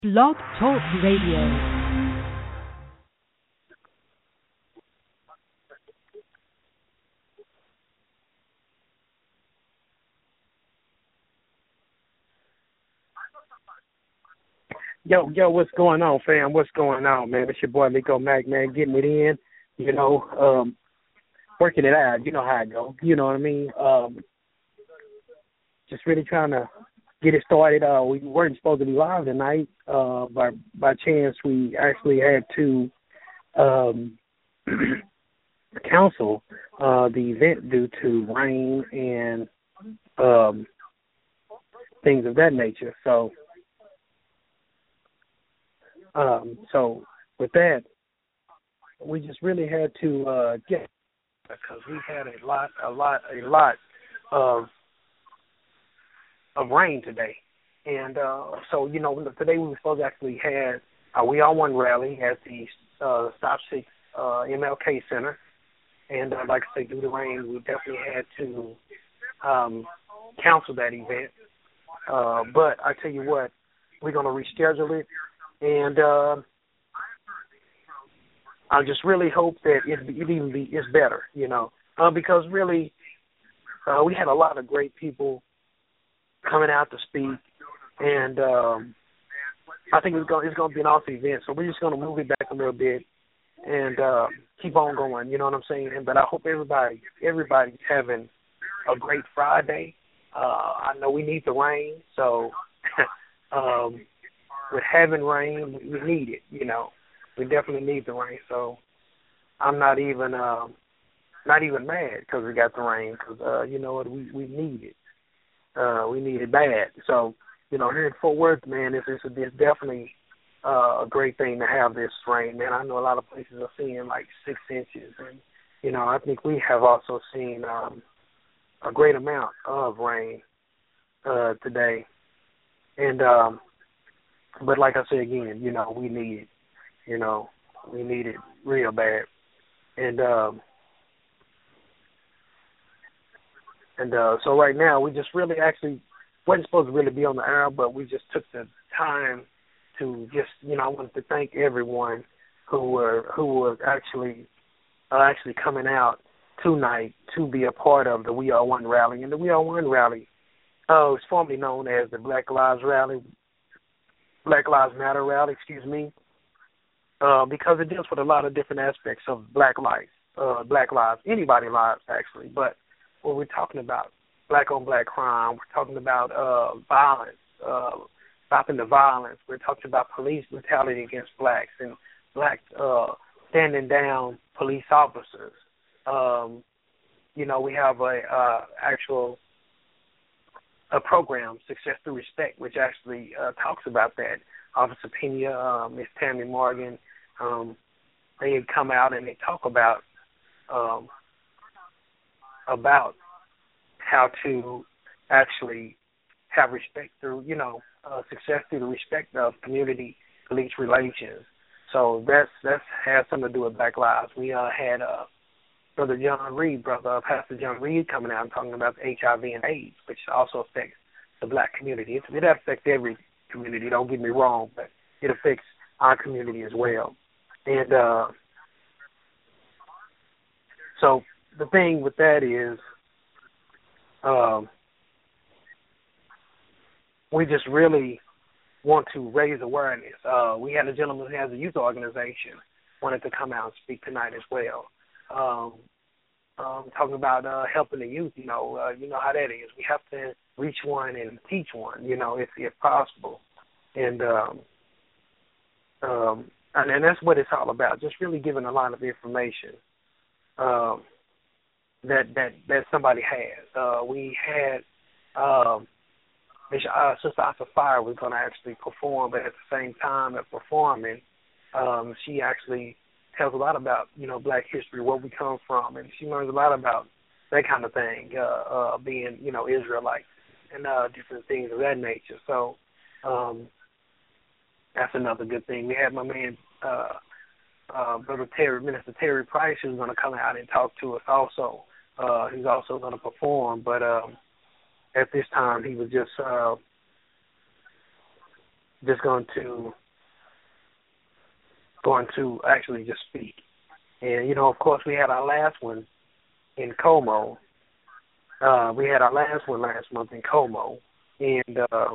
Blog Talk Radio. Yo, what's going on, fam? What's going on, man? It's your boy, Miko Mac, man, getting it in, working it out. You know how it go. You know what I mean? Just really trying to get it started. We weren't supposed to be live tonight. By chance, we actually had to cancel the event due to rain and things of that nature. So with that, we just really had to get, because we had a lot of rain today, and so today we were supposed to actually had a We Are One rally at the Stop 6 MLK Center, and like I say, due to rain, we definitely had to cancel that event. But I tell you what, we're gonna reschedule it. And I just really hope that it's better, because really we had a lot of great people coming out to speak, and I think it's going to be an awesome event. So we're just going to move it back a little bit and keep on going. You know what I'm saying? But I hope everybody's having a great Friday. I know we need the rain, so. With having rain, we need it, We definitely need the rain, so I'm not even mad because we got the rain, because, you know what, we need it. We need it bad. So, here in Fort Worth, man, it's definitely a great thing to have this rain, man. I know a lot of places are seeing like 6 inches, and, I think we have also seen a great amount of rain today. And, but like I said again, we need it. We need it real bad. And so right now we just really actually wasn't supposed to really be on the air, but we just took the time to just, I wanted to thank everyone who were actually coming out tonight to be a part of the We Are One rally. And the We Are One rally is formerly known as the Black Lives Matter rally, because it deals with a lot of different aspects of black lives, anybody's lives actually. But when we're talking about black on black crime, we're talking about violence, stopping the violence. We're talking about police brutality against blacks and blacks standing down police officers. We have a program, Success Through Respect, which actually talks about that. Officer Pena, Miss Tammy Morgan, they come out and they talk about how to actually have respect through, success through the respect of community police relations. So that has something to do with Black Lives. We had Pastor John Reed coming out and talking about HIV and AIDS, which also affects the black community. It affects every community, don't get me wrong, but it affects our community as well. And so the thing with that is we just really want to raise awareness. We had a gentleman who has a youth organization wanted to come out and speak tonight as well. Talking about helping the youth, you know how that is. We have to reach one and teach one, if possible. And that's what it's all about, just really giving a lot of information that somebody has. We had Sister Asa Fire was going to actually perform, but at the same time of performing, she actually tells a lot about, black history, where we come from, and she learns a lot about that kind of thing, being, Israelites and different things of that nature. So that's another good thing. We had my man, Minister Terry Price, who's going to come out and talk to us also. He's also going to perform, but at this time he was just just going to actually just speak. And, of course, we had our last one in Como. We had our last one last month in Como. And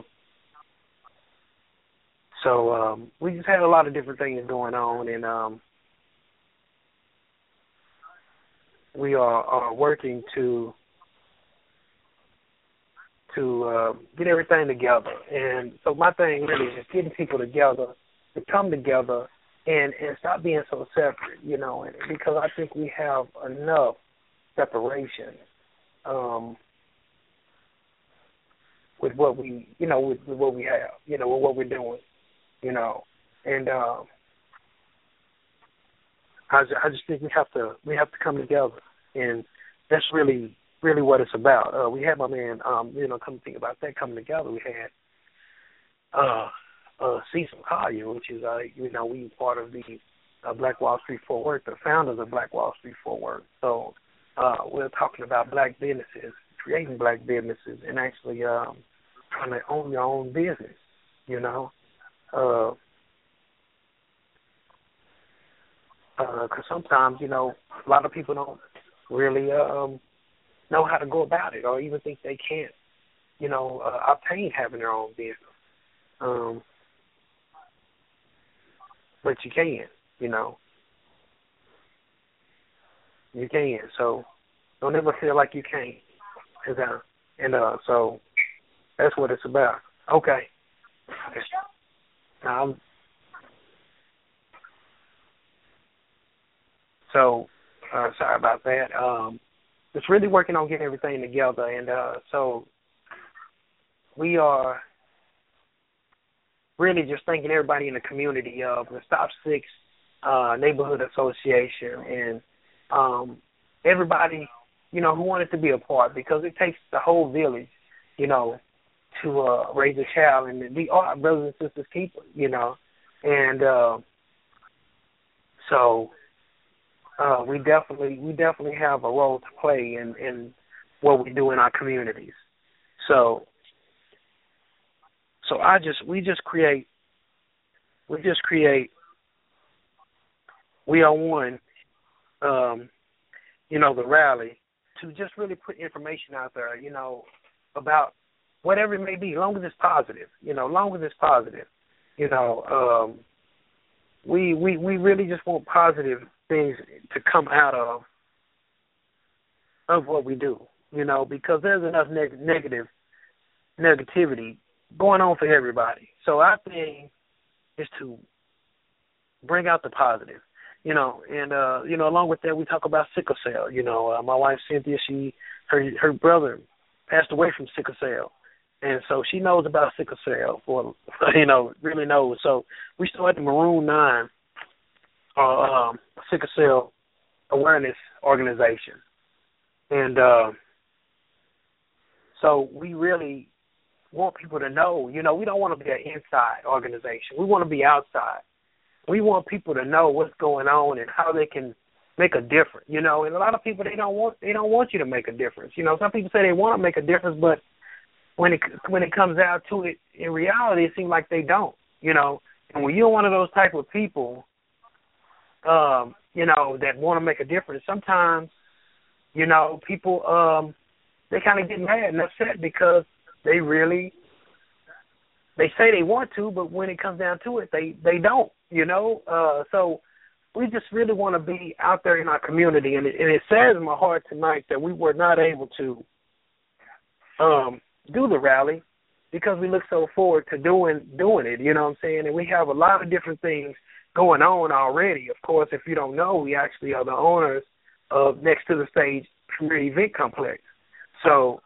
so we just had a lot of different things going on. And we are working to get everything together. And so my thing really is getting people together to come together and stop being so separate, and because I think we have enough separation with what we, with what we have, with what we're doing, and I just think we have to come together, and that's really what it's about. We had my man, come to think about that, coming together. We had Cecil Collier, which is, we part of the Black Wall Street Fort Worth, the founders of Black Wall Street Fort Worth. So we're talking about black businesses, creating black businesses, and actually trying to own your own business, because sometimes, a lot of people don't really know how to go about it, or even think they can't, obtain having their own business. But you can, you can. So don't ever feel like you can't. So that's what it's about. Okay. Sorry about that. Just really working on getting everything together, and so we are really just thanking everybody in the community of the Stop Six Neighborhood Association, and everybody, who wanted to be a part, because it takes the whole village, to raise a child, and we are brothers and sisters keepers, and so we definitely have a role to play in what we do in our communities. So we just create We Are One, the rally, to just really put information out there, about whatever it may be, as long as it's positive, we really just want positive things to come out of what we do, because there's enough negativity going on for everybody. So our thing is to bring out the positive, and along with that, we talk about sickle cell. My wife Cynthia, her brother passed away from sickle cell, and so she knows about sickle cell, really knows. So we started the Maroon 9, sickle cell awareness organization, and so we really want people to know. We don't want to be an inside organization. We want to be outside. We want people to know what's going on and how they can make a difference. And a lot of people, they don't want you to make a difference. Some people say they want to make a difference, but when it comes out to it, in reality, it seems like they don't. And when you're one of those type of people, that want to make a difference, sometimes, people they kind of get mad and upset because they say they want to, but when it comes down to it, they don't, So we just really want to be out there in our community, and it saddens my heart tonight that we were not able to do the rally because we look so forward to doing it, you know what I'm saying? And we have a lot of different things going on already. Of course, if you don't know, we actually are the owners of Next to the Stage Premier Event Complex. So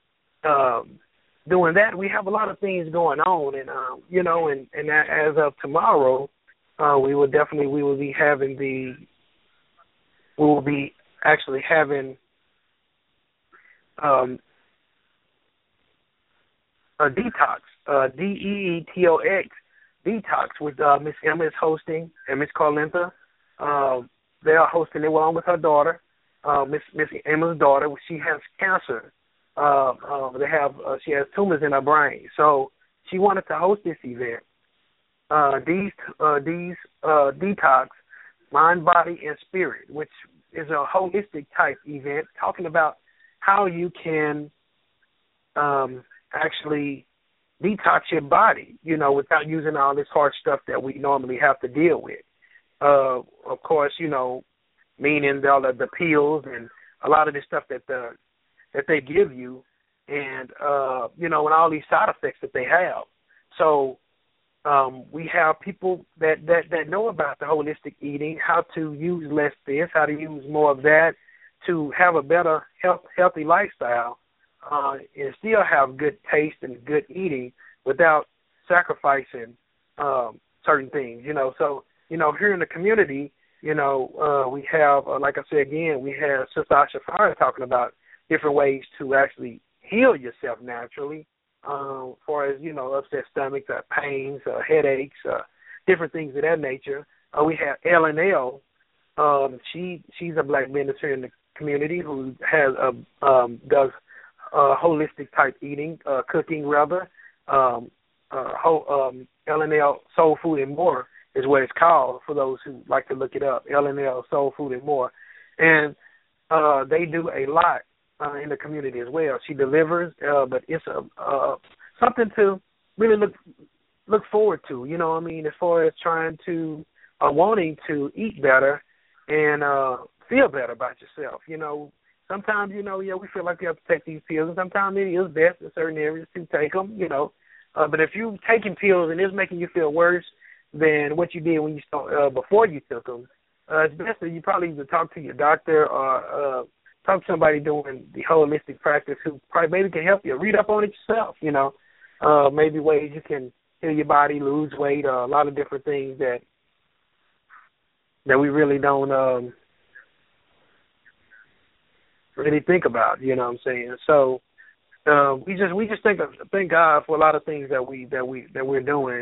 doing that, we have a lot of things going on, and and as of tomorrow, we will be actually having a detox, DEETOX detox with Miss Emma is hosting, and Miss Carlintha. They are hosting it along with her daughter, Miss Emma's daughter. She has cancer. She has tumors in her brain, so she wanted to host this event, detox, mind, body, and spirit, which is a holistic type event talking about how you can actually detox your body, without using all this hard stuff that we normally have to deal with. Of course, meaning all of the pills and a lot of the stuff that they give you, and and all these side effects that they have. So we have people that know about the holistic eating, how to use less this, how to use more of that, to have a better healthy lifestyle, and still have good taste and good eating without sacrificing certain things. So here in the community, we have, like I said again, we have Sister Asha Fire talking about different ways to actually heal yourself naturally, as far as, upset stomachs, pains, headaches, different things of that nature. We have L&L. She's a black minister in the community who has does holistic type eating, cooking rather. L&L Soul Food and More is what it's called for those who like to look it up. L&L Soul Food and More, and they do a lot in the community as well. She delivers, but it's something to really look forward to. As far as trying to wanting to eat better and feel better about yourself. Sometimes we feel like we have to take these pills, and sometimes it is best in certain areas to take them. But if you're taking pills and it's making you feel worse than what you did when you before you took them, it's best that you probably either talk to your doctor or talk to somebody doing the holistic practice who probably maybe can help you. Read up on it yourself, maybe ways you can heal your body, lose weight, a lot of different things that we really don't really think about, you know what I'm saying? So we just thank God for a lot of things that we're doing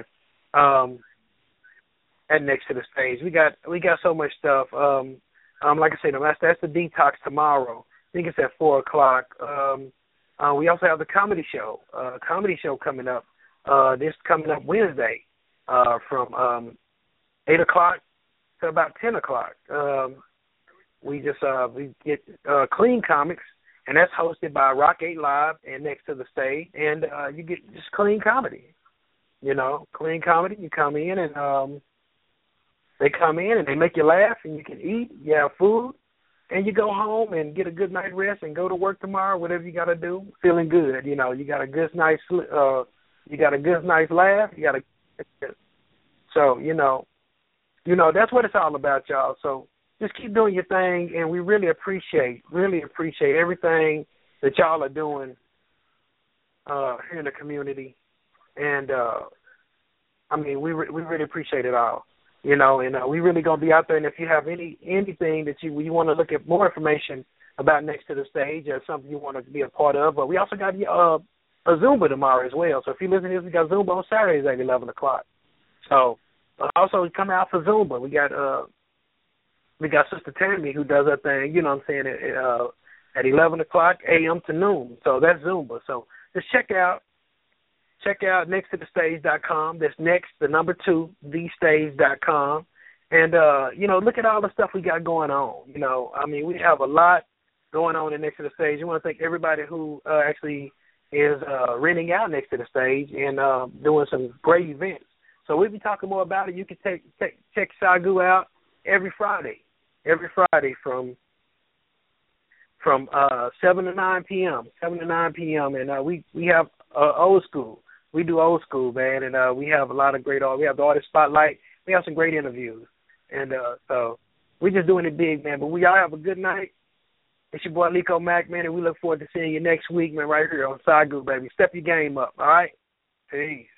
at Next to the Stage. We got so much stuff. Like I said, that's the detox tomorrow. I think it's at 4:00. We also have the comedy show coming up. This coming up Wednesday from 8:00 to about 10:00. We get Clean Comics, and that's hosted by Rock 8 Live and Next to the Stage, and you get just clean comedy. Clean comedy. You come in and they come in and they make you laugh, and you can eat. You have food, and you go home and get a good night rest and go to work tomorrow. Whatever you got to do, feeling good. You got a good nice laugh. So that's what it's all about, y'all. So just keep doing your thing, and we really appreciate everything that y'all are doing here in the community. And we really appreciate it all. And we really gonna be out there. And if you have anything that you want to look at more information about Next to the Stage or something you want to be a part of, but we also got a Zumba tomorrow as well. So if you listen to this, we got Zumba on Saturdays at 11:00. So also come out for Zumba. We got Sister Tammy who does her thing. At 11:00 a.m. to noon. So that's Zumba. So just check out nexttothestage.com. That's next, the number 2, thestage.com. And, look at all the stuff we got going on. We have a lot going on in Next to the Stage. I want to thank everybody who actually is renting out Next to the Stage and doing some great events. So we'll be talking more about it. You can check Sagu out every Friday from 7 to 9 p.m. And we have old school. We do old school, man, and we have a lot of great we have the Artist Spotlight. We have some great interviews. And so we're just doing it big, man. But we all have a good night. It's your boy Liko Mack, man, and we look forward to seeing you next week, man, right here on Sagu, baby. Step your game up, all right? Peace.